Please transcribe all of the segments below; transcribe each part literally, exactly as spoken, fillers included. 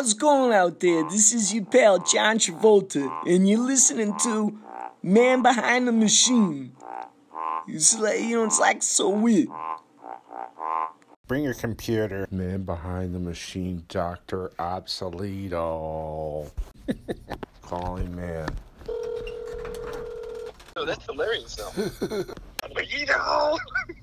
how's it going out there? This is your pal John Travolta, and you're listening to Man Behind the Machine. It's like, you know, it's like so weird. Bring your computer. Man Behind the Machine, Doctor Obsoleto. Calling man. Oh, that's hilarious, though. You know.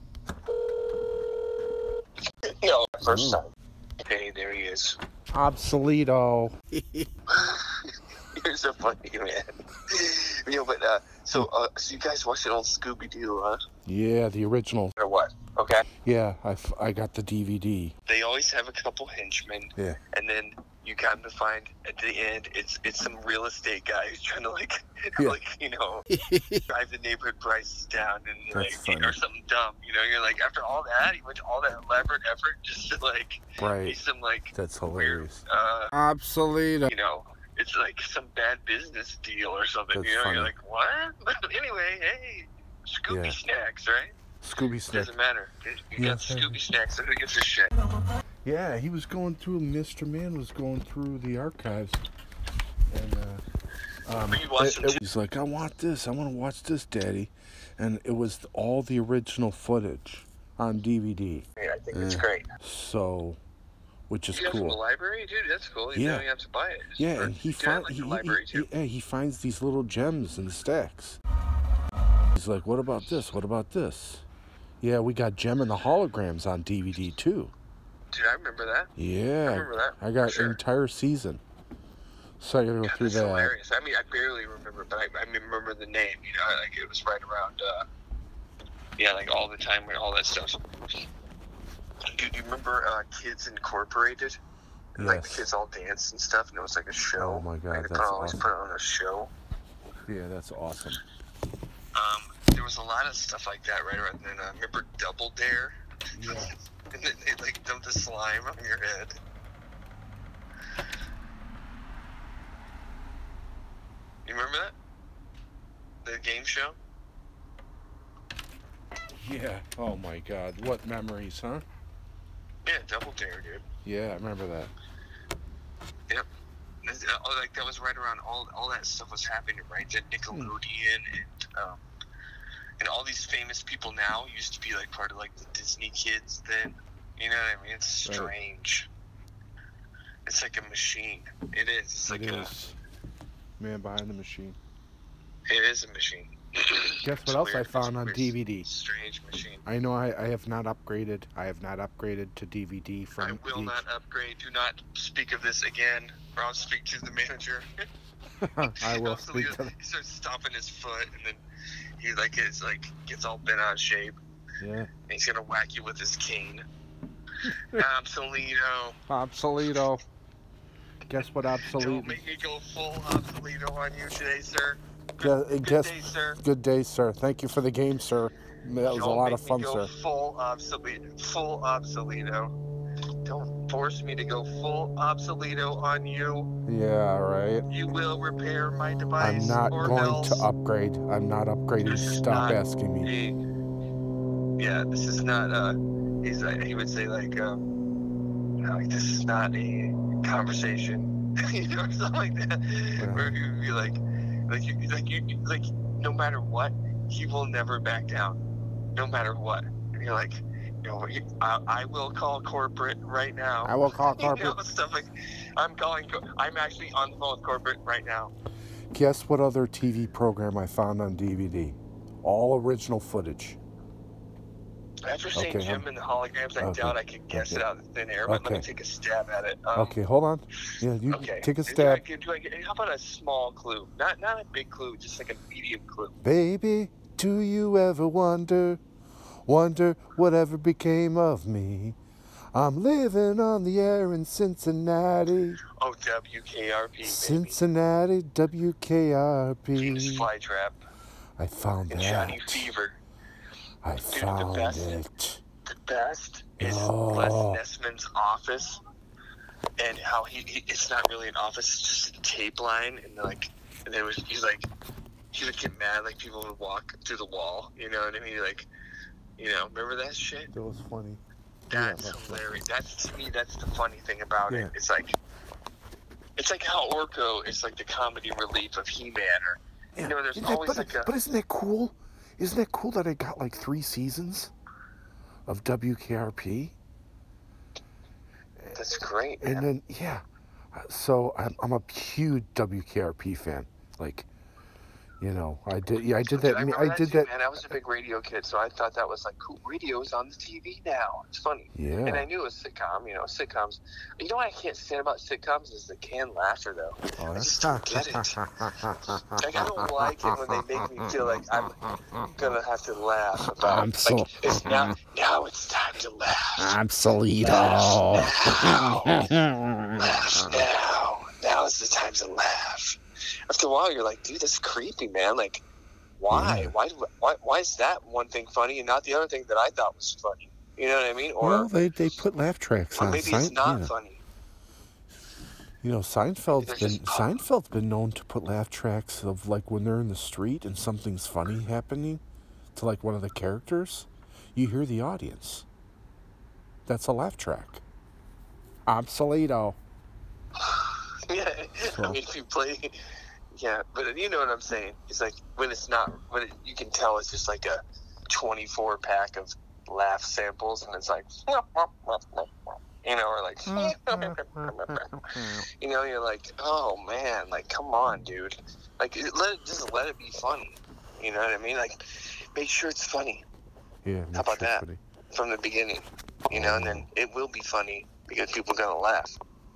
No, first time. Okay, there he is. Obsoleto. You're so funny, man. You know, but, uh, so, uh, so you guys watched an old Scooby-Doo, huh? Yeah, the original. Or what? Okay. Yeah, I, f- I got the D V D. They always have a couple henchmen. Yeah. And then you come to find at the end, it's it's some real estate guy who's trying to, like, Yeah. like you know, drive the neighborhood prices down and, That's like, funny. or something dumb. You know, you're like, after all that, he went to all that elaborate effort just to, like, Right. be some, like, That's weird, hilarious. uh, Obsoleto. you know, it's like some bad business deal or something. That's you know, funny. you're like, what? But anyway, hey, Scooby Yeah. Snacks, right? Scooby Snack. Doesn't matter. You Yeah. got Scooby Snacks, so who gives a shit? Yeah, he was going through, Mister Man was going through the archives. And, uh, um, But you watched it- them it- he's like, I want this, I want to watch this, Daddy. And it was all the original footage on D V D. Yeah, I think it's Yeah. great. So, which is You got from the cool. library, dude? That's cool. You Yeah. don't even have to buy it. Just Yeah, for- and he, Dude, I find, like he, the he, library, he, too. yeah, he finds these little gems in the stacks. He's like, what about this? What about this? Yeah, we got Gem and the Holograms on D V D too. Dude, I remember that. Yeah, I remember that, I got for sure. entire season. So I gotta go God, through that's that. hilarious. I mean, I barely remember, but I, I remember the name. You know, like it was right around, uh, yeah, like all the time and all that stuff. Dude, you remember uh, Kids Incorporated? And, Like the Yes. kids all danced and stuff, and it was like a show. Oh my God, Like, they that's always awesome. put on a show. Yeah, that's awesome. Um, there was a lot of stuff like that right around then. Uh, remember Double Dare? Yeah. And then they like dump the slime on your head. You remember that? The game show? Yeah. Oh my God, what memories, huh? Yeah, Double Dare, dude. Yeah, I remember that. Yep. That's- uh, Like that was right around all all that stuff was happening, right? Then Nickelodeon and um, and all these famous people now used to be like part of like the Disney kids then. You know what I mean? It's Right. strange. It's like a machine. It is. It's like It a. is. Man Behind the Machine. It is a machine. Guess It's what else I weird. found It's on weird. D V D? Strange machine. I know I, I have not upgraded. I have not upgraded to D V D I from will the- not upgrade. Do not speak of this again, or I'll speak to the manager. I will So speak he, to he starts stomping his foot, and then he like is like gets all bent out of shape. Yeah. And he's gonna whack you with his cane. Obsoleto. Obsoleto. Guess what Don't obsolete? make me go full Obsoleto on you today, sir. Yeah, Good guess day, sir. good day, sir. Thank you for the game, sir. That was a Don't lot make of fun, me go sir. Full obsolete, full Obsoleto. Don't force me to go full Obsoleto on you. Yeah, right. You will repair my device. I'm not or going else. to upgrade. I'm not upgrading. This is Stop not asking me. a- yeah, this is not. Uh, he's like he would say like, um, like this is not a conversation, you know, or something like that. Yeah. Where he would be like, like you, like you, like no matter what, he will never back down, no matter what. And you're like, you know, he- I, I will call corporate right now. I will call You know, corporate. stuff like, I'm calling. co- I'm actually on the phone with corporate right now. Guess what other T V program I found on D V D? All original footage. After saying Okay, Jim huh? and the holograms, I Okay, doubt I could guess okay. it out of thin air, but let me Okay. take a stab at it. Um, Okay, hold on. Yeah, you Okay. take a Do I stab. get- do I get- how about a small clue? Not not a big clue, just like a medium clue. Baby, do you ever wonder, wonder whatever became of me? I'm living on the air in Cincinnati. Oh, W K R P, baby. Cincinnati, W K R Venus P. Flytrap I found and that. Johnny Fever. I the found best. it. The best is Oh. Les Nessman's office, and how he, he it's not really an office, it's just a tape line, and like, and then it was he's like, he would get mad, like people would walk through the wall, you know what I mean? Like, you know, remember that shit? That was funny. That's Yeah, that's hilarious. That's to me, that's the funny thing about Yeah. it. It's like, It's like how Orko is like the comedy relief of He-Man, or Yeah. you know, there's Isn't that- always but, like a. but isn't that cool? Isn't that cool that I got like three seasons of W K R P? That's great. And Man. then, yeah. So I'm, I'm a huge W K R P fan. Like, you know, I did. Yeah, I did that. I, I, remember I that did too, that. Man, I was a big radio kid, so I thought that was like cool. Radio's on the T V now. It's funny. Yeah. And I knew it was sitcom. You know, sitcoms. You know what I can't stand about sitcoms is the canned laughter, though. Oh, I just don't get it. Like, I don't like it when they make me feel like I'm gonna have to laugh about. I'm so- like, it's now. Now it's time to laugh. Absolito. Laugh now. Laugh now. Now is the time to laugh. After a while, you're like, dude, that's creepy, man. Like, why? Yeah. Why? Why? Why is that one thing funny and not the other thing that I thought was funny? You know what I mean? Or, Well, they, they put laugh tracks or on. maybe Sein- it's not yeah. funny. You know, Seinfeld's They're been just pop- Seinfeld's been known to put laugh tracks of like when they're in the street and something's funny happening to like one of the characters. You hear the audience. That's a laugh track. Absolito. Yeah, So- I mean, if you play, yeah, but you know what I'm saying. It's like when it's not, when it, you can tell it's just like a twenty-four pack of laugh samples, and it's like, you know, or like, you know, you're like, oh man, like come on, dude, like it, let it just let it be funny. You know what I mean? Like, make sure it's funny Yeah. How about sure that? Funny. from the beginning. You know, and then it will be funny because people are gonna laugh.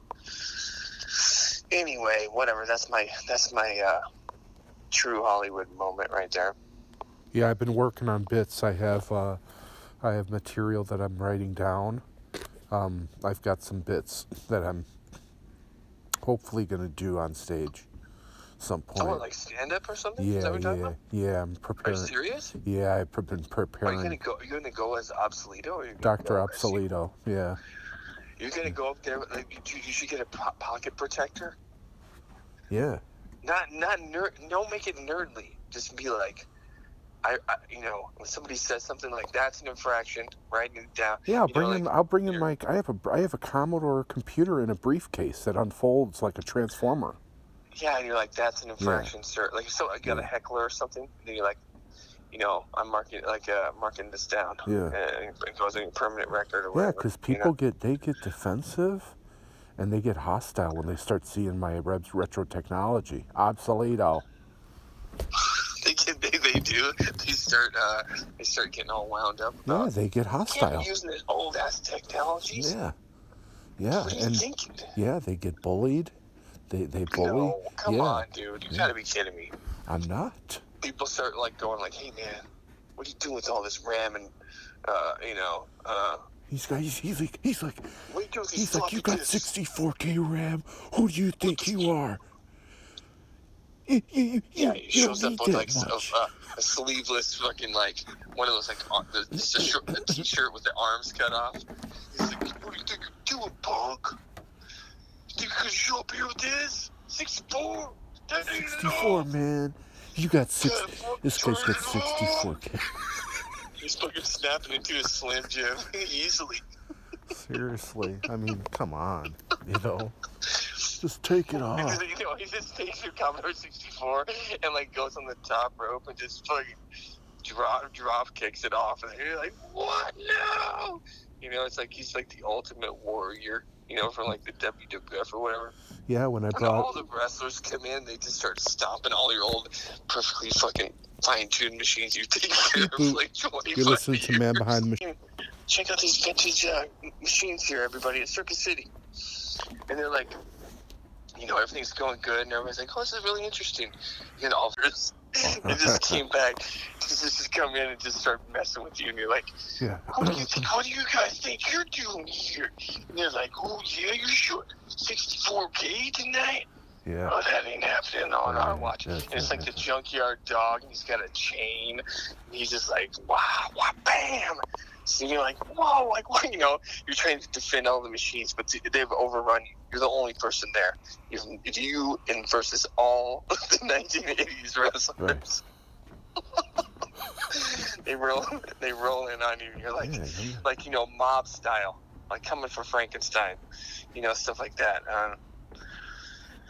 Anyway, whatever. That's my that's my uh, true Hollywood moment right there. Yeah, I've been working on bits. I have uh, I have material that I'm writing down. Um, I've got some bits that I'm hopefully gonna do on stage some point. Oh, like stand up or something? yeah, Is that what you're talking yeah, about? yeah. I'm Are you preparing. serious? Yeah, I've pre- been Are you preparing. gonna go? You're gonna go as Obsoleto? Or you're gonna Doctor go as- Obsoleto. Yeah. You're gonna go up there. Like, you, you should get a po- pocket protector. Yeah. Not not nerd. Don't make it nerdly. Just be like, I, I you know, when somebody says something like that's an infraction, writing it down. Yeah, I'll you bring know, in. like, I'll bring in you're- my. I have a. I have a Commodore computer in a briefcase that unfolds like a transformer. Yeah, and you're like, that's an infraction, sir. Like, so I got a Yeah. heckler or something, and then you're like, you know, I'm marking like uh, marking this down. Yeah. And it goes in a permanent record or Yeah, whatever. because you people know? get they get defensive, and they get hostile when they start seeing my Rebs retro technology. Obsoleto. they, get, they they do. They start uh, they start getting all wound up. Yeah, About, they get yeah, hostile. I'm using this old ass technologies. Yeah. Yeah, What are you and thinking? yeah, they get bullied. They they bully. No, come yeah, on, dude. You Yeah. gotta be kidding me. I'm not. People start like going like, "Hey, man, what are you doing with all this RAM and uh, you know, uh, He's got. He's, he's like. He's like. what are you doing with these He's like. floppy You got disks?" sixty-four K RAM. Who do you think you are? You, you, you, Yeah, you, he you shows don't up need with that like s- much. a, uh, a sleeveless fucking like one of those like ar- the, just a, shirt, a t-shirt with the arms cut off. He's like, "What do you think you're doing, punk? You think you can show up here with this? sixty-four? That ain't sixty-four, enough." man. You got six. Yeah, fuck, This guy's turn got it sixty-four on. K. He's fucking snapping into his Slim Jim easily. Seriously, I mean, come on, you know, just take it He off. just, you know, he just takes your Commodore sixty-four and like goes on the top rope and just fucking drop drop kicks it off, and you're like, "What? No!" You know, it's like he's like the ultimate warrior. You know, from like the W W F or whatever. Yeah, when I When all brought, the wrestlers come in, they just start stomping all your old, perfectly fucking fine-tuned machines you've taken care of for like twenty-five you listen to years. Man Behind the Machine. Check out these vintage uh, machines here, everybody, at Circus City. And they're like, you know, everything's going good, and everybody's like, oh, this is really interesting. And all of us, it just came back to just, just come in and just start messing with you, and you're like, Yeah. what do you think? What do you guys think you're doing here? And they're like, oh yeah, you're sure sixty-four K tonight? Yeah. Oh, that ain't happening on our Yeah, watch. And that's it's not like the junkyard dog, and he's got a chain. And he's just like, wow, wow, bam. So you're like, whoa, like what? You know, you're trying to defend all the machines, but they've overrun you. You're the only person there. If if you and versus all the nineteen eighties wrestlers. they roll, they roll in on you, and you're like, Yeah, yeah. like you know, mob style, like coming for Frankenstein, you know, stuff like that. Um,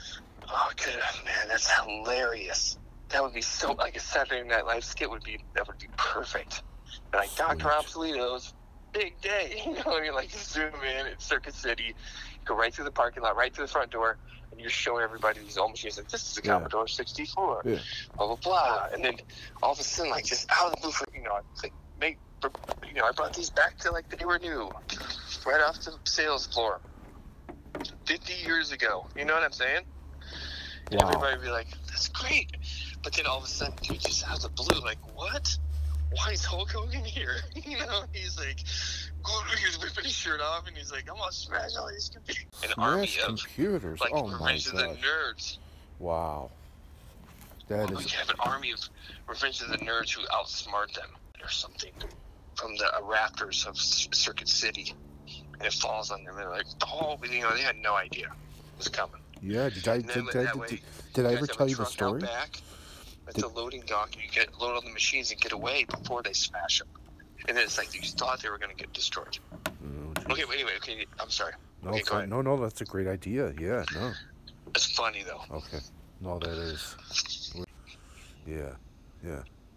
Oh, good man, that's hilarious. That would be so like a Saturday Night Live skit would be that would be perfect. Like Sweet. Doctor Obsoleto's big day, you know, and you like zoom in at Circuit City, go right through the parking lot, right to the front door, and you're showing everybody these old machines. Like, this is a Yeah. Commodore sixty-four, Yeah. blah blah blah, and then all of a sudden, like just out of the blue, for, you know, it's like make, you know, I brought these back to like they were new, right off the sales floor, fifty years ago. You know what I'm saying? And Wow. everybody would be like, that's great. But then all of a sudden, dude, just out of the blue, like, what? Why is Hulk Hogan here? You know, he's like, he's ripping his shirt off, and he's like, I'm going to smash all these computers. An army Smash of, computers. like, Oh my Revenge of the god. Nerds. Wow. That We is have an army of Revenge of the Nerds who outsmart them or something from the uh, rafters of C- Circuit City. And it falls on them. And they're like, oh, you know, they had no idea it was coming. Yeah, did I And did, then did, that did, way, did, did I you ever guys have tell a you the truck out story? back. That's Did- a loading dock, and you get load on the machines and get away before they smash them. And then it's like you thought they were going to get destroyed. Oh, geez. Okay, but anyway, okay, I'm sorry. No, okay, it's go not- ahead. no, no, that's a great idea. Yeah, no. It's funny though. Okay. No, that is. Yeah, yeah.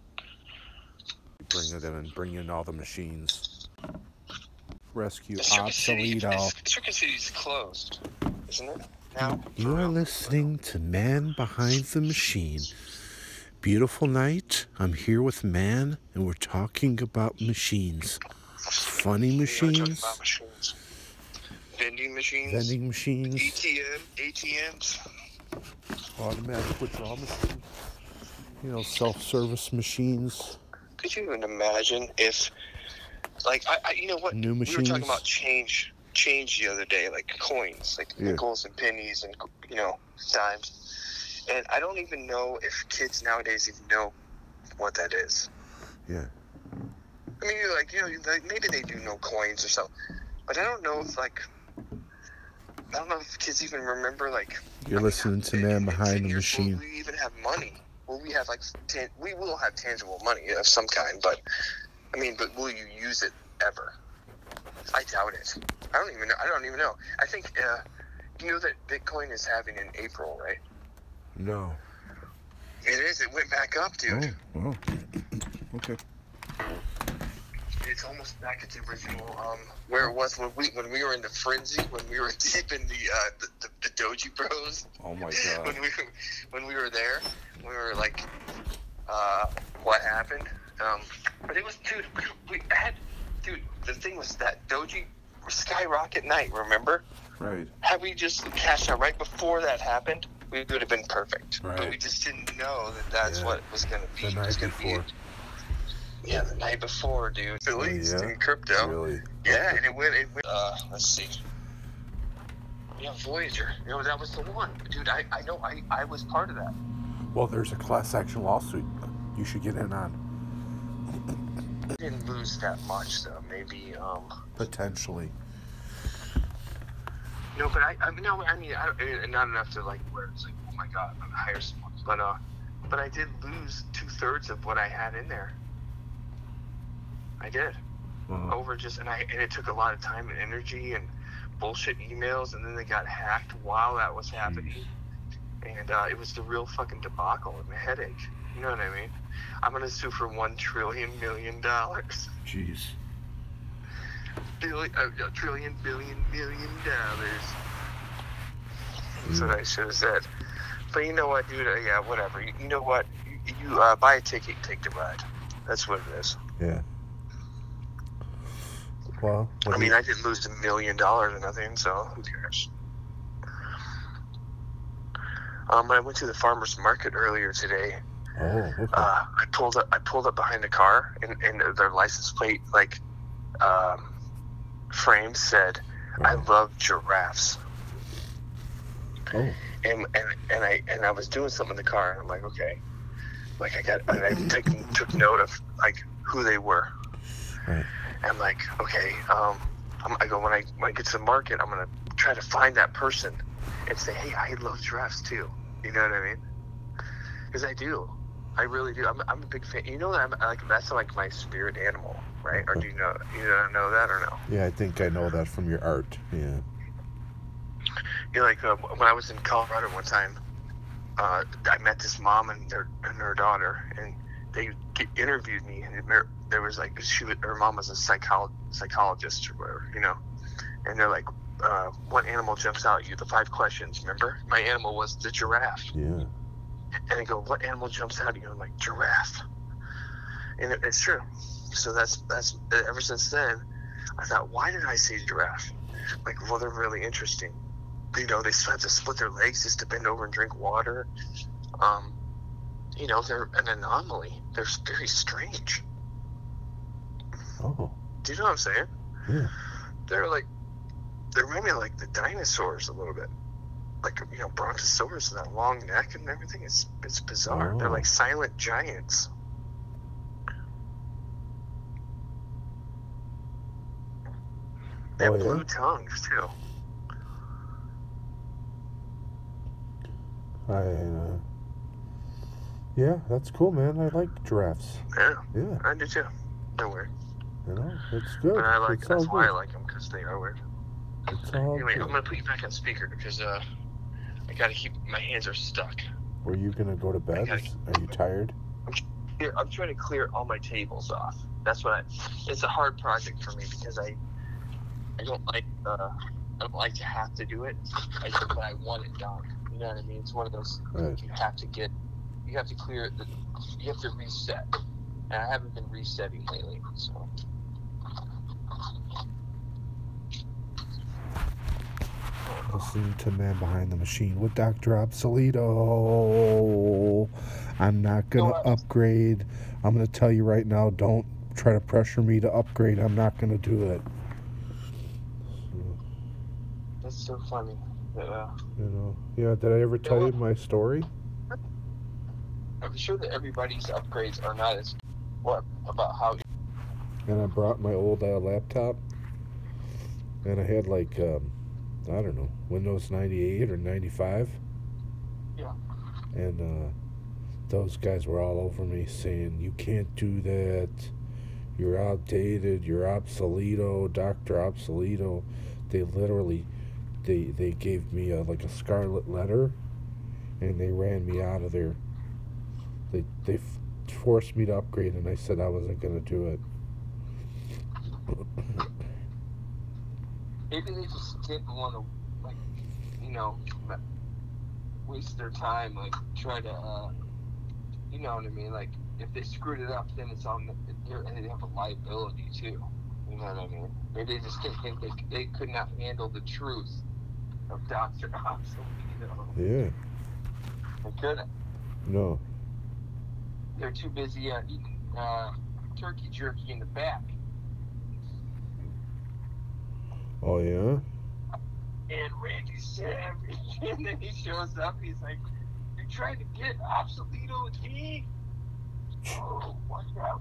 Bring it in and bring in all the machines. Rescue Circuit City, Obsoleto. Circuit City's closed, isn't it? Now. You are listening to Man Behind the Machine. Beautiful night. I'm here with Man, and we're talking about machines. Funny You know, we're talking machines, about machines. Vending machines. vending machines, A T M, A T Ms. automatic withdrawal machines, you know, self-service machines. Could you even imagine if, like, I, I you know what? New We were machines. talking about change, change the other day, like coins, like Yeah. nickels and pennies and, you know, dimes. And I don't even know if kids nowadays even know what that is. Yeah. I mean, like, you know, like maybe they do know coins or something, but I don't know if, like, I don't know if kids even remember, like. You're I mean, listening to in- Man in Behind ten the years, Machine. Will we even have money? Will we have, like, tan- we will have tangible money of some kind, but, I mean, but will you use it ever? I doubt it. I don't even know. I don't even know. I think, uh, you know that Bitcoin is having in April, right? No. It is. It went back up, dude. Oh, well. Okay. It's almost back at the original, um, where it was when we when we were in the frenzy, when we were deep in the uh, the, the, the Doji Bros. Oh my when god. we when we were there, we were like, uh, what happened? Um, but it was, dude. We had, dude. The thing was that Doji skyrocket night. Remember? Right. Had we just cashed out right before that happened, we would have been perfect. But Right. we just didn't know that that's Yeah. what it was going to be. The It was night gonna before. Be, yeah, the night before, dude. Phillies yeah? in crypto. Really? Yeah, and it went. It went uh, let's see. Yeah, Voyager. You know, that was the one, dude. I, I know. I, I was part of that. Well, there's a class action lawsuit you should get in on. I didn't lose that much though. Maybe. Um. Potentially. No, but I. I mean, no. I mean, I don't, and not enough to like where it's like, oh my god, I'm gonna hire someone. But uh, but I did lose two thirds of what I had in there. I did. Uh, Over just and I and it took a lot of time and energy and bullshit emails, and then they got hacked while that was happening, and uh, it was the real fucking debacle and a headache. You know what I mean? I'm gonna sue for one trillion million dollars. Jeez. Billion, uh, a trillion, billion, million dollars. That's what I should have said. But you know what, dude? Uh, yeah, whatever. You, you know what? You, you uh, buy a ticket, take the ride. That's what it is. Yeah. Well, what I do mean, you- I didn't lose a million dollars or nothing, so who cares? Um, I went to the farmer's market earlier today. oh, okay. Uh, I pulled up. I pulled up behind the car, and, and their license plate, like, um, frame said, "I love giraffes." oh, And and and I and I was doing something in the car, and I'm like, okay, like I got, and I took took note of like who they were. right. And I'm like, okay, um, I'm, I go when I when I get to the market, I'm gonna try to find that person and say, hey, I love giraffes too. You know what I mean? Because I do, I really do. I'm I'm a big fan. You know that I'm like that's like my spirit animal, right? Or do you know you don't know that or no? Yeah, I think I know that from your art. Yeah. You know, like uh, when I was in Colorado one time, uh, I met this mom and their and her daughter, and they get, interviewed me, and there, there was like she was, her mom was a psycholo- psychologist or whatever, you know, and they're like, uh, what animal jumps out at you? The five questions, remember? My animal was the giraffe. Yeah. And they go, what animal jumps out at you? I'm like, giraffe. And it, it's true. So that's that's ever since then, I thought, why did I say giraffe? Like, well, they're really interesting. You know, they have to split their legs just to bend over and drink water. Um, you know, they're an anomaly. They're very strange. Oh. Do you know what I'm saying? Yeah. They're like, they remind me of like the dinosaurs a little bit. Like, you know, Brontosaurus and that long neck and everything. It's it's bizarre. Oh. They're like silent giants. They have Oh, yeah? blue tongues too. I, uh, yeah, that's cool, man. I like giraffes. Yeah, Yeah, I do too. They're weird, you know, it's good. but I like. It's That's all why I good. like them, because they are weird. It's all Anyway, good. I'm gonna put you back on speaker because uh, I gotta keep my hands are stuck. Were you gonna go to bed? gotta- Are you tired? Here, I'm trying to clear all my tables off. That's what I. It's a hard project for me because I, I don't like. Uh, I don't like to have to do it. I just, but I want it done. You know what I mean? It's one of those. Right. You have to get. You have to clear it. The, you have to reset. And I haven't been resetting lately, so. Listening to Man Behind the Machine with Doctor Obsoleto. I'm not gonna No, I- upgrade. I'm gonna tell you right now. Don't try to pressure me to upgrade. I'm not gonna do it. That's so funny. Uh, You know. Yeah. Did I ever tell you my story? I'm sure that everybody's upgrades are not as. What about how? And I brought my old uh, laptop, and I had like um, I don't know, Windows ninety-eight or ninety-five. Yeah. And uh, those guys were all over me saying, "You can't do that. You're outdated. You're obsoleto, Doctor Obsoleto." They literally, they they gave me a, like a scarlet letter, and they ran me out of there. They they f- forced me to upgrade, and I said I wasn't gonna do it. Maybe they just didn't want to, like, you know, waste their time, like, try to, uh, you know what I mean? Like, if they screwed it up, then it's on, the, they have a liability, too. You know what I mean? Maybe they just didn't think they, they could not handle the truth of Doctor Obsoleto. Yeah. They couldn't. No. They're too busy uh, eating uh, turkey jerky in the back. Oh yeah. And Randy Savage, and then he shows up. He's like, "You're trying to get Obsoleto with me? Oh, watch out!"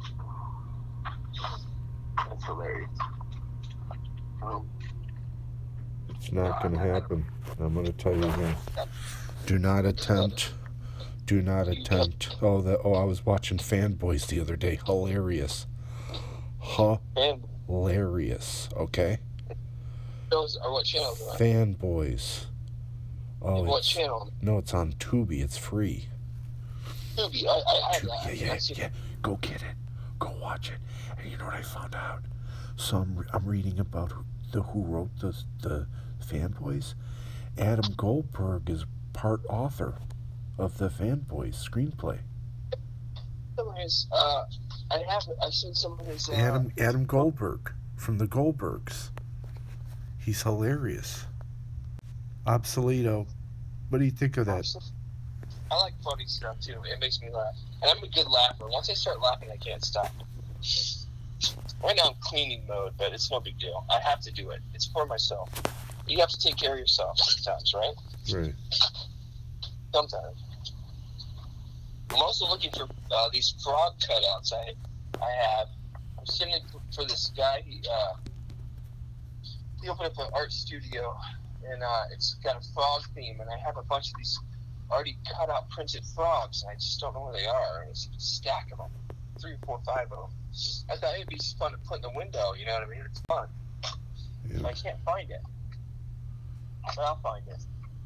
That's hilarious. Um, It's not gonna happen. I'm gonna tell you now. Do not attempt. Do not attempt. Oh, that. Oh, I was watching Fanboys the other day. Hilarious. and Hilarious. Okay. those are what channel? Are Fanboys. Oh, what it's, channel? no, it's on Tubi. It's free. Tubi. I, I, I have Tubi. that. Yeah, yeah, I've seen yeah. Go get it. Go watch it. And you know what I found out? So I'm, re- I'm reading about who, the who wrote the the Fanboys. Adam Goldberg is part author of the Fanboys screenplay. Some of his, uh, I have. I've seen some of his. Uh, Adam Adam Goldberg from the Goldbergs. He's hilarious. Obsoleto. What do you think of that? I like funny stuff too. It makes me laugh, and I'm a good laugher. Once I start laughing, I can't stop. Right now I'm cleaning mode, but it's no big deal. I have to do it. It's for myself. You have to take care of yourself sometimes, right? Right. Sometimes. I'm also looking for uh, these frog cutouts I I have. I'm sending for this guy. He, uh, he opened up an art studio, and uh, it's got a frog theme, and I have a bunch of these already cut out printed frogs, and I just don't know where they are. And it's a stack of them, three or four, five of them. I thought it'd be fun to put in the window, you know what I mean? It's fun. Yeah. I can't find it. But I'll find it.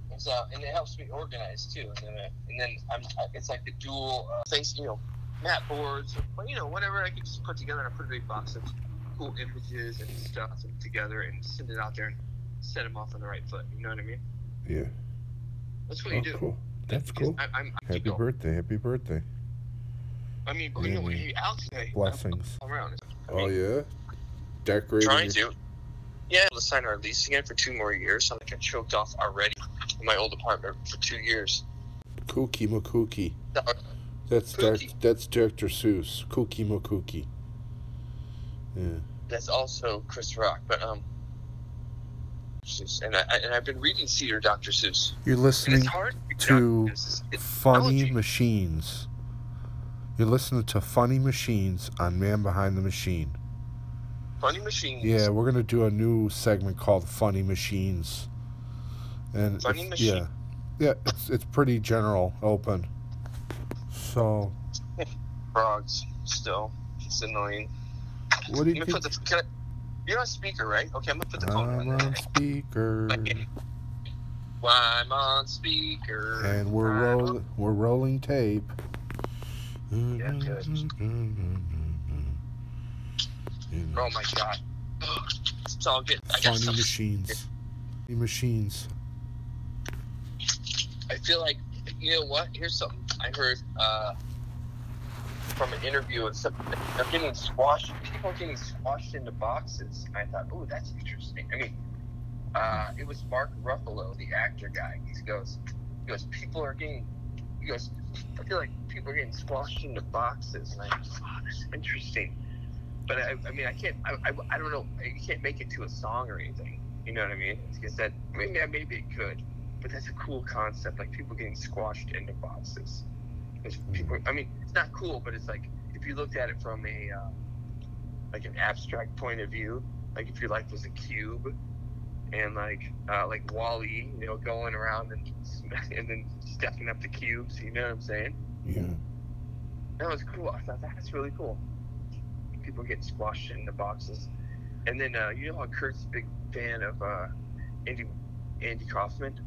It's, uh, and it helps me organize too. And then, uh, and then I'm, it's like a dual uh, face, you know, mat boards, or, you know, whatever I can just put together in a pretty big box of cool images and stuff and together and send it out there and set them off on the right foot. You know what I mean? Yeah. That's what Oh, you do. cool. That's Because cool. I, I'm, I'm Happy birthday. Happy birthday. I mean, you know, hey, Alex, hey, blessings. I'm around. I Oh, mean, yeah? Decorating. Trying to. Yeah, to sign our lease again for two more years. So I'm like I choked off already in my old apartment for two years. Kooky Makooky. No, That's doc, Kooky. that's Doctor Seuss. Kooky Makooky. Yeah. That's also Chris Rock, but um, and I and I've been reading Cedar Doctor Seuss. You're And listening it's hard to It's, it's Funny technology. Machines. You're listening to Funny Machines on Man Behind the Machine. Funny Machines. Yeah, we're gonna do a new segment called Funny Machines. And Funny it's- Machine. Yeah, yeah, it's it's pretty general, open. So, Frogs. Still, it's annoying. what do you Let me put think? the. Can I, you're on speaker, right? Okay, I'm gonna put the phone I'm on. on speaker, Why I'm on speaker. and we're I'm roll on- we're rolling tape. Yeah, good. Oh my god. It's all good. I got Funny some. Machines. Funny Machines. I feel like, you know what? Here's something I heard uh, from an interview of some. They're getting squashed. People are getting squashed into boxes. And I thought, oh, that's interesting. I mean, uh, it was Mark Ruffalo, the actor guy. He goes, he goes, people are getting. He goes, I feel like people are getting squashed into boxes, and I go, oh, that's interesting. But I, I mean, I can't. I, I, I don't know. You can't make it to a song or anything. You know what I mean? Because that maybe maybe it could, but that's a cool concept. Like people getting squashed into boxes. Because people. I mean, it's not cool, but it's like if you looked at it from a uh, like an abstract point of view. Like if your life was a cube, and like uh, like Wall-E, you know, going around and and then stepping up the cubes. You know what I'm saying? Yeah. That was cool. I thought that's really cool. People get squashed into boxes. And then, uh, you know how Kurt's a big fan of uh, Andy Andy Kaufman?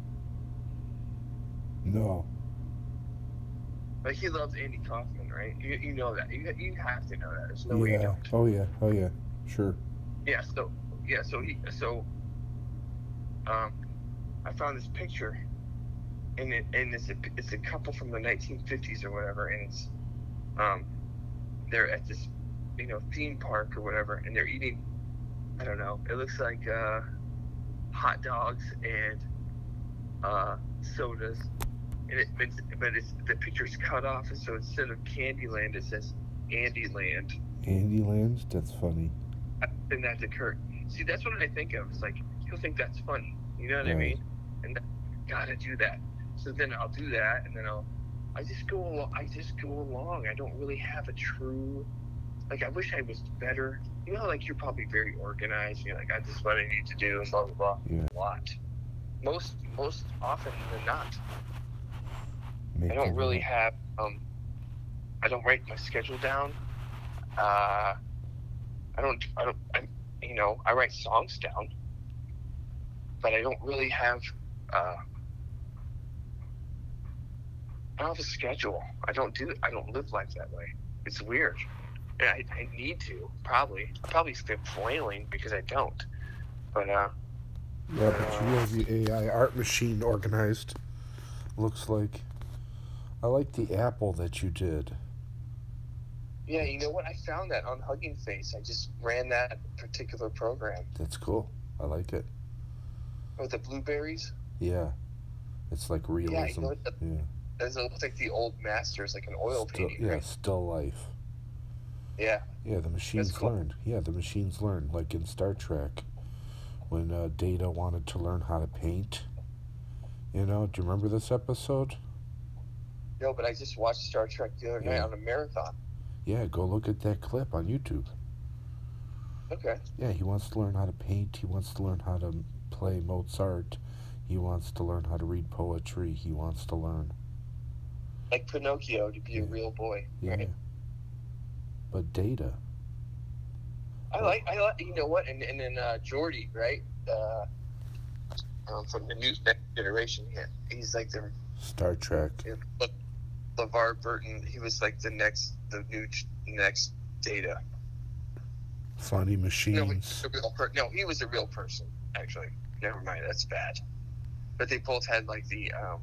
No. Like, he loves Andy Kaufman, right? You, you know that. You, you have to know that. There's no way you Yeah. don't. Oh yeah. Oh yeah. Sure. Yeah, so, yeah, so he, so, um, I found this picture, and it, and it's a, it's a couple from the nineteen fifties or whatever, and it's, um, they're at this, you know, theme park or whatever, and they're eating, I don't know, it looks like, uh, hot dogs and, uh, sodas, and it, but, it's, but it's, the picture's cut off, and so instead of Candyland, it says Andyland. Andyland. That's funny. I send that to Kurt. See, that's what I think of. It's like, he'll think that's funny. You know what I Right. mean? And then, gotta do that. So then I'll do that, and then I'll, I just go along. I just go along. I don't really have a true, like, I wish I was better. You know, like, you're probably very organized. You're like, I just what I need to do, and blah, blah, blah. Yeah. A lot. Most, most often than not. Make I don't it really up. have, um, I don't write my schedule down. Uh, I don't, I don't, I, you know, I write songs down, but I don't really have, uh, I don't have a schedule. I don't do, I don't live life that way. It's weird. And I, I need to, probably. I probably still flailing because I don't. But, uh, Yeah, but you have the A I art machine organized. Looks like. I like the apple that you did. yeah, you know what? I found that on Hugging Face. I just ran that particular program. That's cool. I like it. With the blueberries. Yeah. It's like realism. Yeah, you know what? Yeah. It looks like the old masters, like an oil Still, painting, yeah, right? still life. Yeah. Yeah, the machines cool. learned. Yeah, the machines learned. Like in Star Trek, when uh, Data wanted to learn how to paint. You know, do you remember this episode? No, but I just watched Star Trek the other night Yeah. on a marathon. Yeah, go look at that clip on YouTube. Okay. Yeah, he wants to learn how to paint. He wants to learn how to play Mozart. He wants to learn how to read poetry. He wants to learn. Like Pinocchio to be a Yeah. real boy. Yeah. Right? But Data. I like, I like, you know what? And and then uh, Geordi, right? Uh, um, from the new next generation. Yeah, he's like the Star Trek. you know, Le- LeVar Burton. He was like the next, the new next Data. Funny No, Machines. a real per- no, he was a real person. Actually, never mind. That's bad. But they both had like the. Um,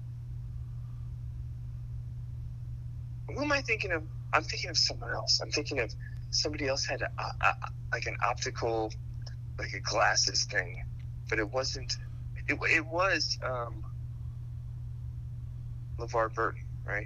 who am I thinking of? I'm thinking of someone else. I'm thinking of somebody else had a, a, a, like an optical, like a glasses thing, but it wasn't. It, it was um, LeVar Burton, right?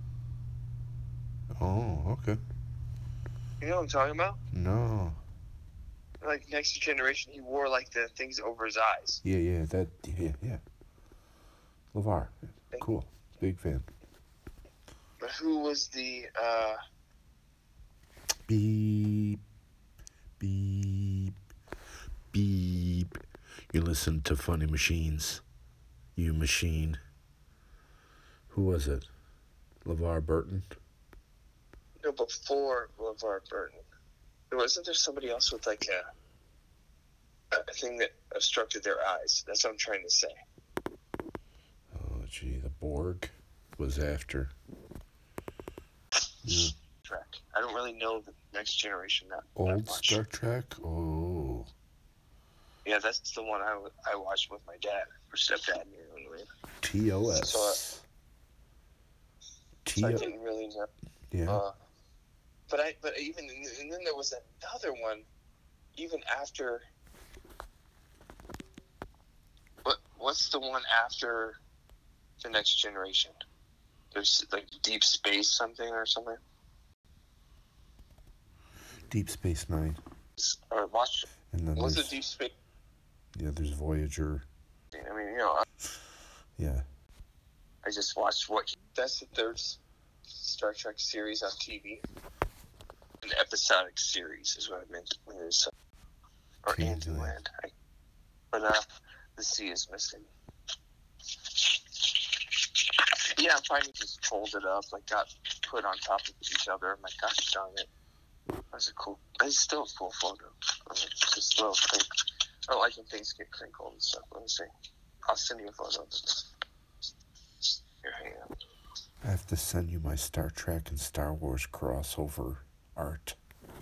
Oh, okay. You know what I'm talking about? No. Like Next Generation, he wore like the things over his eyes. Yeah, yeah, that, yeah, yeah. LeVar. Cool. Big fan. But who was the? Uh, Beep. Beep. Beep. You listen to Funny Machines. You machine. Who was it? LeVar Burton? no, before LeVar Burton, there wasn't there somebody else with like a a thing that obstructed their eyes. That's what I'm trying to say. Oh, gee, the Borg was after. Yeah. Trek. I don't really know the Next Generation that, that Old much. Star Trek? Oh. Yeah, that's the one I, I watched with my dad or stepdad. You know what I mean? T O S. So, uh, T so I O didn't really know. Yeah. Uh, but I but even and then there was another one, even after. What what's the one after the Next Generation? There's like Deep Space something or something. Deep Space Nine. Or watch. And then Was there's, it Deep Space? yeah, there's Voyager. I mean, you know, I, Yeah. I just watched what. That's the third Star Trek series on T V. An episodic series is what I meant when it was. Or Changeland. Anduland. I, but uh, the C is missing. Yeah, I finally just folded up, like got put on top of each other. I'm like, gosh darn it. That's a cool. It's still a cool photo. I mean, just little thing. I don't like when things get crinkled and stuff. Let me see. I'll send you a photo of this. Here, hang on. I have to send you my Star Trek and Star Wars crossover art.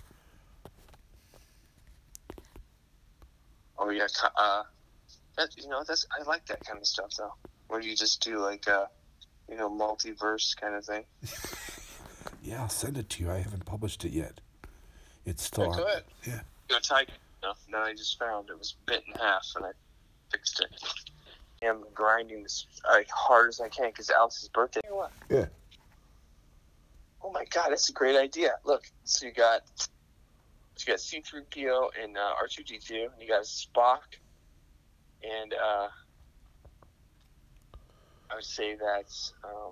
Oh yeah, co- uh, that you know that's I like that kind of stuff though. Where you just do like a, you know, multiverse kind of thing. Yeah, I'll send it to you. I haven't published it yet. It's still Yeah, on. go ahead. Yeah. You know, Tiger stuff. Then I just found it was bit in half, and I fixed it. I'm grinding this like hard as I can because Alex's birthday. You know what? Yeah. Oh my god, that's a great idea. Look, so you got you got C three P O and uh, R two D two, and you got Spock, and uh, I would say that's um,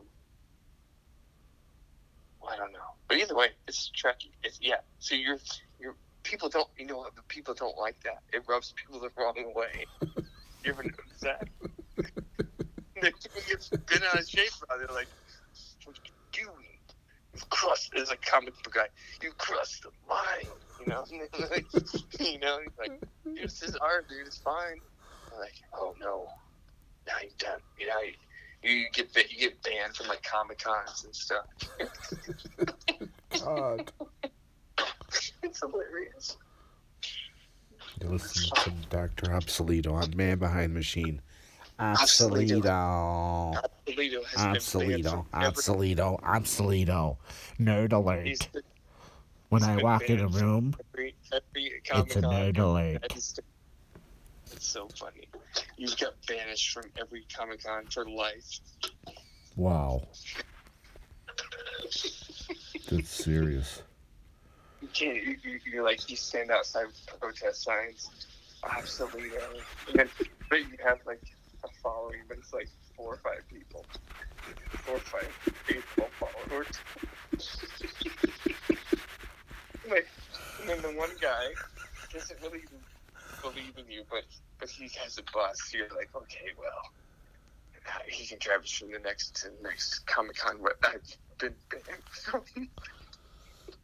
well, I don't know, but either way, it's Trekkie. It's yeah. So you're you're people don't you know what? People don't like that. It rubs people the wrong way. You ever notice that? They get bent out of shape. They're like, "What are you doing? You've crossed." There's a comic book guy. You crossed the line. You know, like, you know, he's like, "This is art, dude. It's fine." I'm like, "Oh no, now you're done. You know, you, you get ba- you get banned from like Comic Cons and stuff." God. It's hilarious. You listen to Doctor Obsoleto on Man Behind Machine. Obsoleto. Obsoleto. Obsoleto has been banned Obsoleto. from every- Obsoleto. Obsoleto. Nerd alert. he's been- When he's I been walk in a banned from room, every, every it's a Comic-Con. nerd alert. It's so funny. You got banished from every Comic Con for life. Wow. That's serious. You can't. You, you, you're like you stand outside with protest signs. Absolutely. And then, but you have like a following, but it's like four or five people. Four or five faithful followers. Like, and then the one guy doesn't really even believe in you, but but he has a bus. So you're like, okay, well, he can drive us from the next to the next Comic Con where I've been banned from.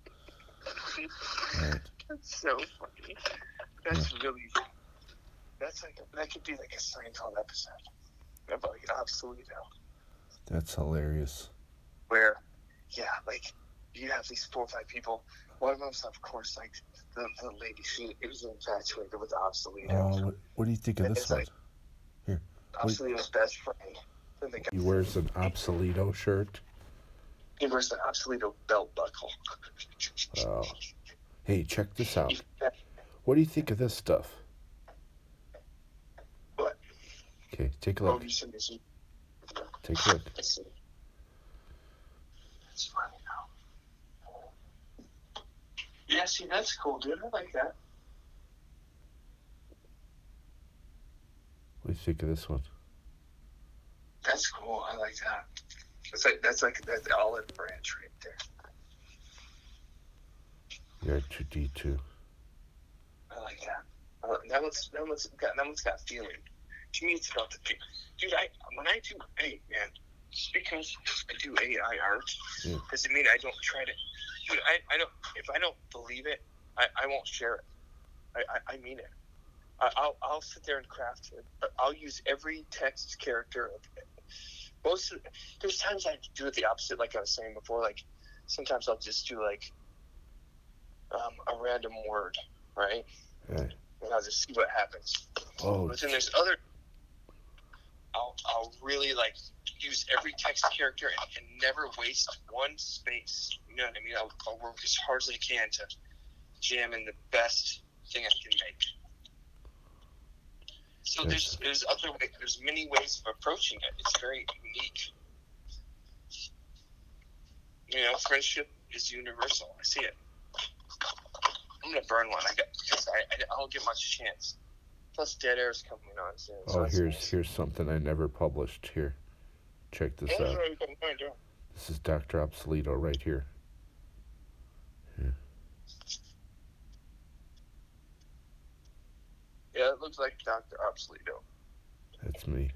Right. That's so funny. That's really, that's that's like that could be like a Seinfeld episode about like Obsoleto. That's hilarious. Where, yeah, like you have these four or five people. One of them's, of course, like the, the lady. She was infatuated with Obsoleto. Oh, what, what do you think of And this it's one? like Here. Obsoleto's best friend. Then the guy, He wears an Obsoleto shirt. he wears an Obsoleto belt buckle. Oh. Hey, check this out. What do you think of this stuff? What? Okay, take a Oh, look. you sent me some. Take a look. Let's see. It's funny now. Yeah, see, that's cool, dude. I like that. What do you think of this one? That's cool. I like that. That's like that's like that's the olive branch right there. Yeah, two D two. I like that. Uh, that one's that one's got that one's got feeling. To me, it's about the feel. Dude, I when I do, hey man, just because I do A I art Yeah. doesn't mean I don't try to. Dude, I, I don't. If I don't believe it, I, I won't share it. I, I, I mean it. I, I'll I'll sit there and craft it. But I'll use every text character. Most of, there's times I do it the opposite, like I was saying before. Like sometimes I'll just do like um, a random word, right? Yeah. And I'll just see what happens. Oh, But then there's other. I'll I'll really like use every text character and, and never waste one space. You know what I mean? I'll, I'll work as hard as I can to jam in the best thing I can make. So there's there's other way, there's many ways of approaching it. It's very unique. You know, friendship is universal. I see it. I'm gonna burn one. I got because I I, I don't get much chance. Plus, Dead Air's coming on soon. So oh, that's here's nice. here's something I never published. Here, check this Yeah, out. yeah, you can find it. This is Doctor Obsoleto right here. Yeah. Yeah, it looks like Doctor Obsoleto. That's me.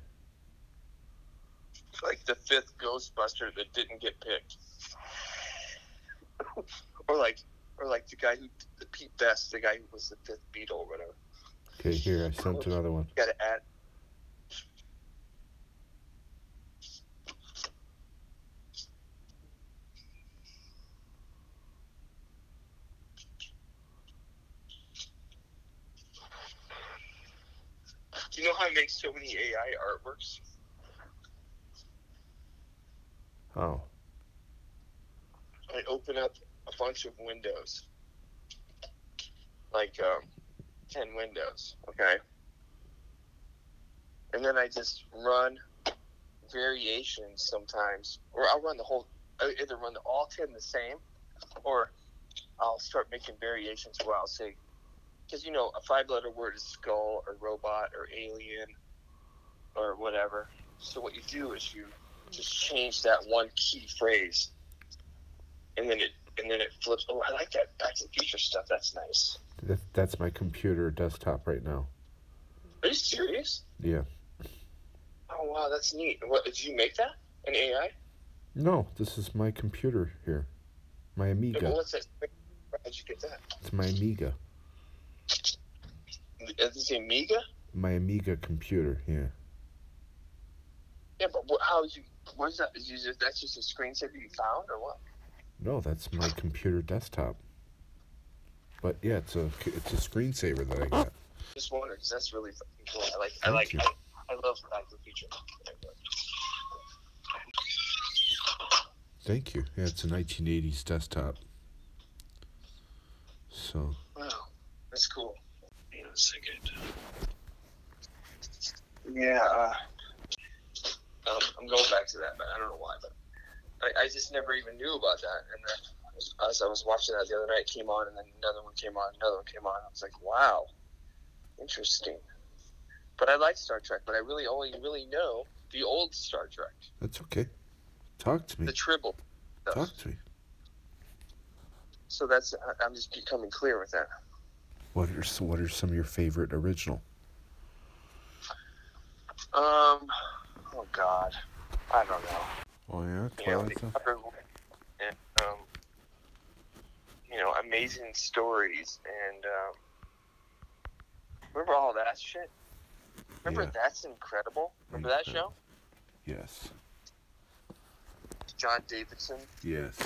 Like the fifth Ghostbuster that didn't get picked. or like or like the guy who the Pete Best, the guy who was the fifth Beatle or whatever. Okay, here, I sent another one. You gotta add Do you know how I make so many A I artworks? Oh. I open up a bunch of windows. Like um, ten windows, okay? And then I just run variations sometimes. Or I'll run the whole, I either run the, all ten the same, or I'll start making variations where I'll say, because, you know, a five-letter word is skull or robot or alien or whatever. So what you do is you just change that one key phrase, and then it and then it flips. Oh, I like that Back to the Future stuff. That's nice. That, that's my computer desktop right now. Are you serious? Yeah. Oh wow, that's neat. What did you make that? An A I? No, this is my computer here. My Amiga. What's that? How'd you get that? It's my Amiga. Is this Amiga? My Amiga computer, yeah. Yeah, but what, how did you? What's that? Is you just, that's just a screensaver you found, or what? No, that's my computer desktop. But yeah, it's a it's a screensaver that I got. Just wondering, because that's really fucking cool. I like. I Thank like. you. I, I love Back to the Future. Thank you. Yeah, it's a nineteen eighties desktop. So. Wow, that's cool. Hang on a second. Yeah, uh, um, I'm going back to that, but I don't know why. But I, I just never even knew about that. And then as I was watching that the other night, it came on, and then another one came on, another one came on. I was like, wow, interesting. But I like Star Trek, but I really only really know the old Star Trek, That's okay. Talk to me. the Tribble stuff. Talk to me. So that's I- I'm just becoming clear with that. What are so what are some of your favorite original? Um, oh God, I don't know. Oh yeah, You know, Twilight the stuff. other, and, um, you know, amazing stories and um, remember all that shit. Remember Yeah. That's Incredible? Remember that show? Yes. John Davidson. Yes.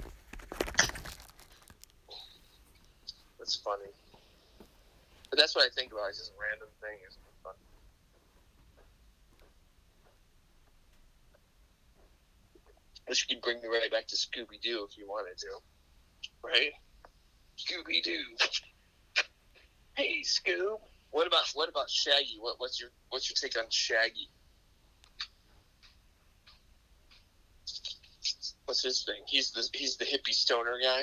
That's funny. But that's what I think about. It's just a random thing. It's fun. Wish you could bring me right back to Scooby-Doo if you wanted to. Right? Scooby-Doo. Hey, Scoob. What about what about Shaggy? What what's your what's your take on Shaggy? What's his thing? He's the he's the hippie stoner guy.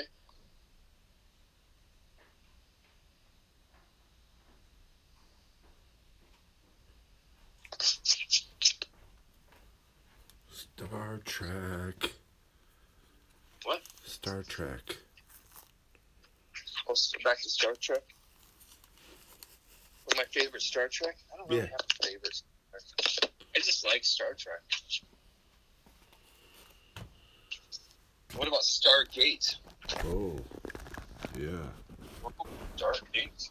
Star Trek. What? Star Trek. Oh, so back to Star Trek. What's my favorite Star Trek? I don't really Yeah. have a favorite. I just like Star Trek. What about Stargate? Oh. Yeah. Stargate.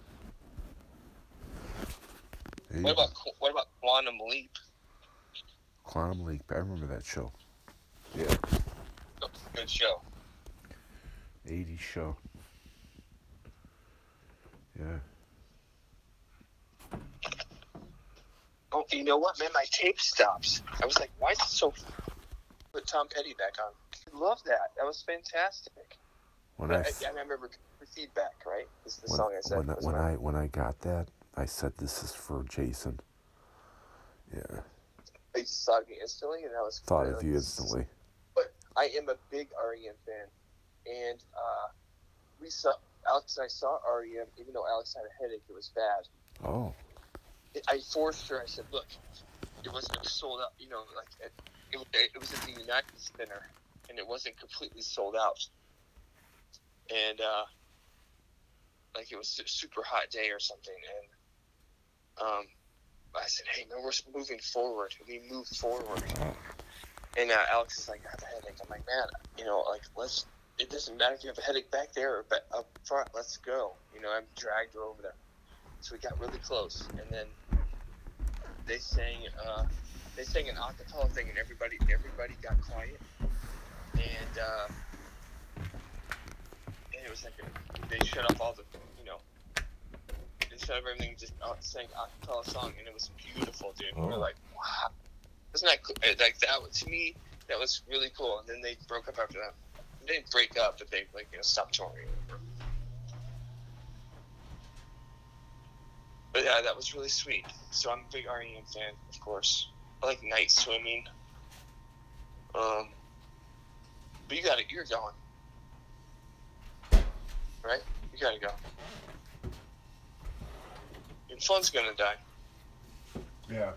Hey, What about what about Quantum Leap? Quantum Leap. I remember that show. Yeah. Oh, good show. eighties show. Yeah. Oh, you know what, man? My tape stops. I was like, why is it so... Put Tom Petty back on. I love that. That was fantastic. When I, I, I, I remember the feedback, right? This is the when, song I said. when, I- was when my- I when I got that, I said this is for Jason. Yeah. I just thought of me instantly, and I was... Thought like, of you this is- instantly. But I am a big R E M fan. And uh, we saw... Alex and I saw R E M, even though Alex had a headache, it was bad. Oh. I forced her. I said, "Look, it wasn't sold out. You know, like it, it, it was at the United Center, and it wasn't completely sold out. And uh, like it was a super hot day or something. And um, I said, "Hey, man, we're moving forward. We move forward." And uh, Alex is like, "I have a headache." I'm like, "Man, you know, like let's. It doesn't matter if you have a headache back there or back up front. Let's go." You know, I dragged her over there. So we got really close, and then they sang, uh, they sang an acapella thing, and everybody, everybody got quiet, and uh, and it was like a, they shut off all the, you know, they shut off everything, just uh, sang acapella song, and it was beautiful, dude. Oh. We were like, wow, isn't that cool? Like that was, to me, that was really cool. And then they broke up after that. They didn't break up, but they like you know stopped touring. But yeah, that was really sweet. So I'm a big R E M fan, of course. I like night swimming. Um, but you gotta, you're going, right? You gotta go. Your phone's gonna die. Yeah.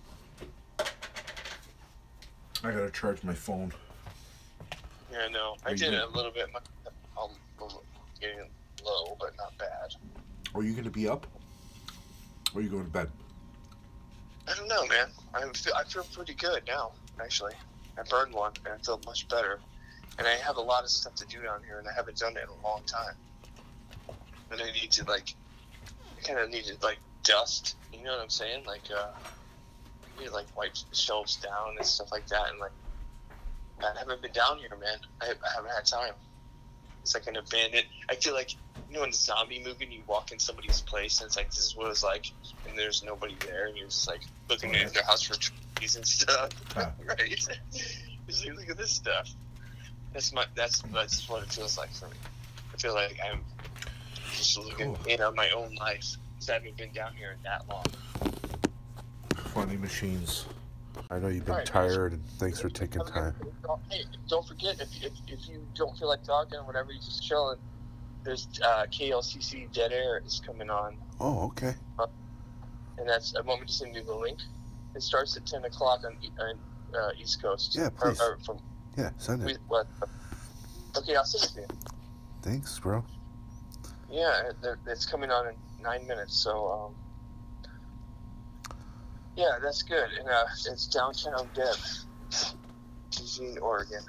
I gotta charge my phone. Yeah, I know. I Are you did it gonna- a little bit. I'm getting low, but not bad. Are you gonna be up? Or are you going to bed? I don't know, man. I feel I feel pretty good now. Actually, I burned one, and I feel much better. And I have a lot of stuff to do down here, and I haven't done it in a long time. And I need to like, I kind of need to like dust. You know what I'm saying? Like, uh, I need to like wipe the shelves down and stuff like that. And like, I haven't been down here, man. I, I haven't had time. It's like an abandoned. I feel like, you know, in a zombie movie, and you walk in somebody's place, and it's like, this is what it's like, and there's nobody there, and you're just like looking at their house for trees and stuff, Huh. right? Just like, look at this stuff. That's my. That's that's what it feels like for me. I feel like I'm just looking Cool. in on my own life because I haven't been down here that long. Funny machines. I know you've been All right, tired, and thanks for taking Have a time. good- Hey, don't forget if, if if you don't feel like talking or whatever, you just chilling. There's uh, K L C C Dead Air is coming on, Oh, okay. and that's. I want me to send you the link. It starts at ten o'clock on, E- on uh, East Coast. Yeah, please. Or, or from Yeah, send it. what? Okay, I'll send it to you. Thanks, bro. Yeah, it- it's coming on in nine minutes. So, um, yeah, that's good. And uh, it's downtown Deb, Eugene, Oregon.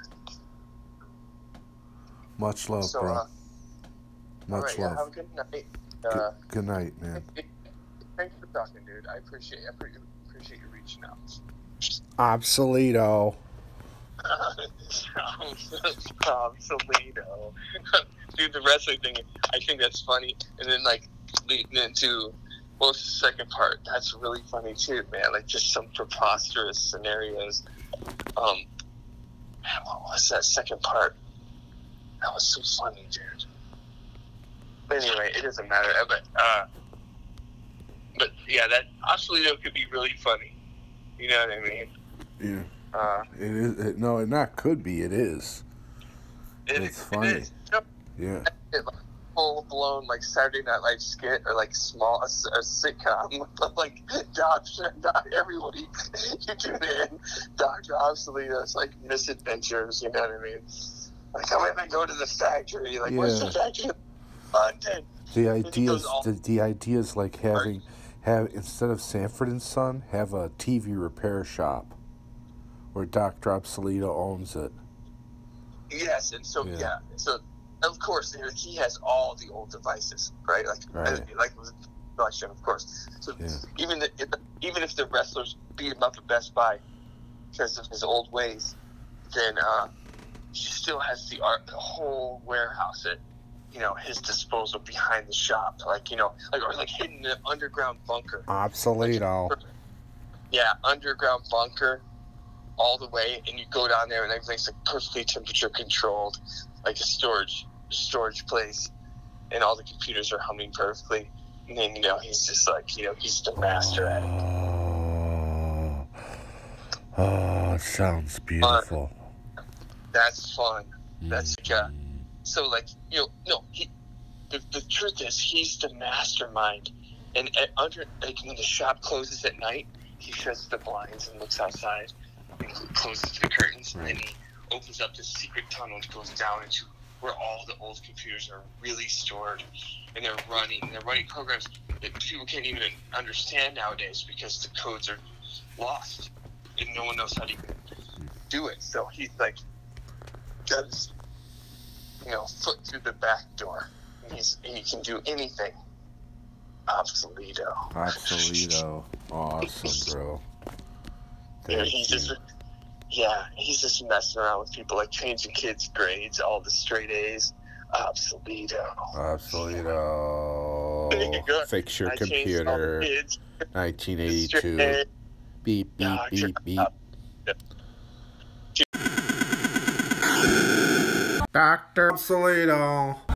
Much love, So, bro. uh, all Much right, yeah, love. have a good night. Good, Uh, good night, man. if, Thanks for talking, dude. I appreciate I pre- appreciate you reaching out. Obsoleto. Obsoleto. Dude, the wrestling thing, I think that's funny. And then, like, leading into, what's the second part? That's really funny, too, man. Like, just some preposterous scenarios. Um, man, what was that second part? That was so funny, dude. But anyway, it doesn't matter. But, uh, but yeah, that Obsoleto could be really funny. You know what I mean? Yeah. Uh, It is. It, no, it not could be. It is. it, It's it funny. is. You know, Yeah. it, like, full blown like Saturday Night Live skit or like small a, a sitcom of like Doctor Doc every week you tune in Doctor Obsoleto. It's like misadventures. You know what I mean? Like I'm gonna go to the factory. Like where's the Yeah. factory? London. The And he idea goes is all- the, the idea is like having have instead of Sanford and Son, have a T V repair shop where Doctor Obsoleto owns it. Yes, and so Yeah. yeah, so of course he has all the old devices, right? Like Right. like with the collection, of course. So Yeah. even the, if, even if the wrestlers beat him up at Best Buy because of his old ways, then uh, he still has the art, the whole warehouse at you know his disposal behind the shop, like you know, like or like hidden in an underground bunker. Obsoleto. Yeah, underground bunker, all the way, and you go down there, and everything's like perfectly temperature controlled, like a storage storage place, and all the computers are humming perfectly. And then you know he's just like you know he's the master at it. Oh, oh, sounds beautiful. That's fun. That's like a, Mm. so like you know no he the, the truth is he's the mastermind, and at under like when the shop closes at night, he shuts the blinds and looks outside and closes the curtains, and then he opens up this secret tunnel and goes down into where all the old computers are really stored, and they're running they're running programs that people can't even understand nowadays because the codes are lost and no one knows how to even do it. So he's like got his you know foot through the back door, and he's he can do anything. Obsoleto. Obsoleto. Awesome, bro. You know, Thank he's you. just yeah, he's just messing around with people, like changing kids' grades, all the straight A's. Obsoleto. Obsoleto. There you go. Fix your I changed all the computer. kids. nineteen Straight eighty-two. A's. Beep, beep, Doctor beep, beep. Ob- Doctor Obsoleto.